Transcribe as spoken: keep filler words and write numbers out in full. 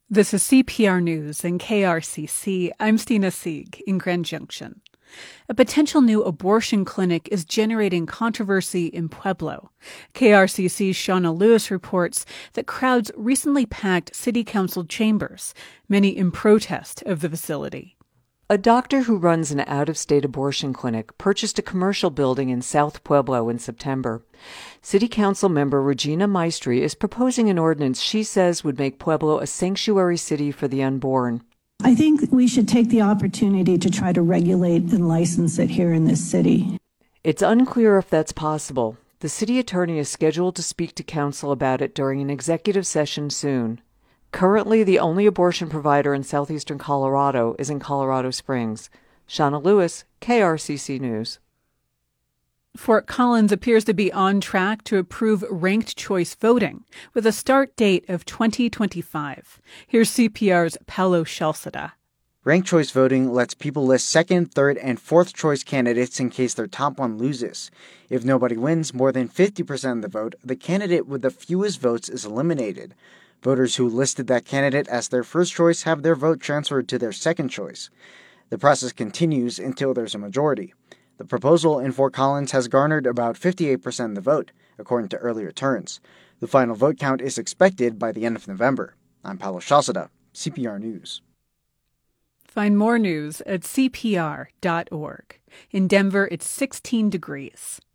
This is C P R News and K R C C. I'm Stina Sieg in Grand Junction. A potential new abortion clinic is generating controversy in Pueblo. K R C C's Shauna Lewis reports that crowds recently packed city council chambers, many in protest of the facility. A doctor who runs an out-of-state abortion clinic purchased a commercial building in South Pueblo in September. City Council member Regina Maestri is proposing an ordinance she says would make Pueblo a sanctuary city for the unborn. I think we should take the opportunity to try to regulate and license it here in this city. It's unclear if that's possible. The city attorney is scheduled to speak to council about it during an executive session soon. Currently, the only abortion provider in southeastern Colorado is in Colorado Springs. Shauna Lewis, K R C C News. Fort Collins appears to be on track to approve ranked choice voting with a start date of twenty twenty-five. Here's C P R's Paolo Shalceda. Ranked choice voting lets people list second, third, and fourth choice candidates in case their top one loses. If nobody wins more than fifty percent of the vote, the candidate with the fewest votes is eliminated. Voters who listed that candidate as their first choice have their vote transferred to their second choice. The process continues until there's a majority. The proposal in Fort Collins has garnered about fifty-eight percent of the vote, according to earlier turns. The final vote count is expected by the end of November. I'm Paolo Shalceda, C P R News. Find more news at C P R dot org. In Denver, it's sixteen degrees.